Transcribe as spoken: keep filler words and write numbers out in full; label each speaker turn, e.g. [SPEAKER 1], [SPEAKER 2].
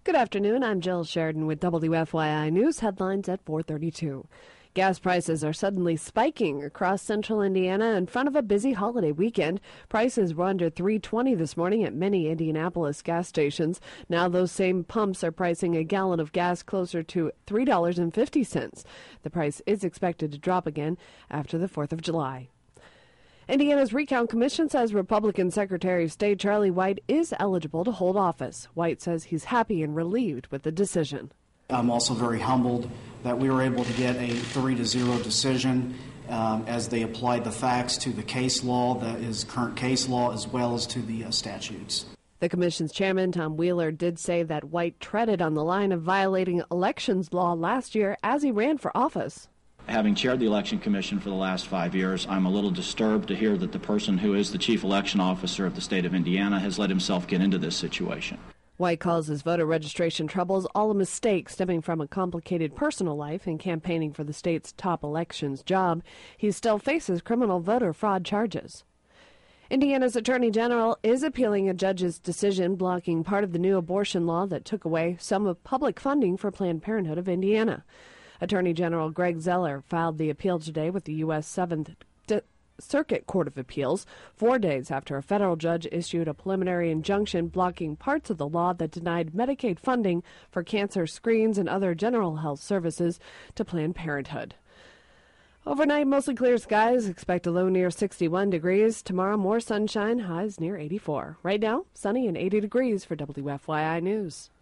[SPEAKER 1] Good afternoon. I'm Jill Sheridan with W F Y I News headlines at four thirty-two. Gas prices are suddenly spiking across central Indiana in front of a busy holiday weekend. Prices were under three twenty this morning at many Indianapolis gas stations. Now those same pumps are pricing a gallon of gas closer to three dollars and fifty cents. The price is expected to drop again after the fourth of July. Indiana's Recount Commission says Republican Secretary of State Charlie White is eligible to hold office. White says he's happy and relieved with the decision.
[SPEAKER 2] I'm also very humbled that we were able to get a three to zero decision um, as they applied the facts to the case law, that is current case law, as well as to the uh, statutes.
[SPEAKER 1] The commission's chairman, Tom Wheeler, did say that White treaded on the line of violating elections law last year as he ran for office.
[SPEAKER 3] Having chaired the Election Commission for the last five years, I'm a little disturbed to hear that the person who is the chief election officer of the state of Indiana has let himself get into this situation.
[SPEAKER 1] White calls his voter registration troubles all a mistake stemming from a complicated personal life and campaigning for the state's top elections job. He still faces criminal voter fraud charges. Indiana's Attorney General is appealing a judge's decision blocking part of the new abortion law that took away some of public funding for Planned Parenthood of Indiana. Attorney General Greg Zeller filed the appeal today with the U S seventh D- Circuit Court of Appeals, four days after a federal judge issued a preliminary injunction blocking parts of the law that denied Medicaid funding for cancer screens and other general health services to Planned Parenthood. Overnight, mostly clear skies. Expect a low near sixty-one degrees. Tomorrow, more sunshine, highs near eighty-four. Right now, sunny and eighty degrees for W F Y I News.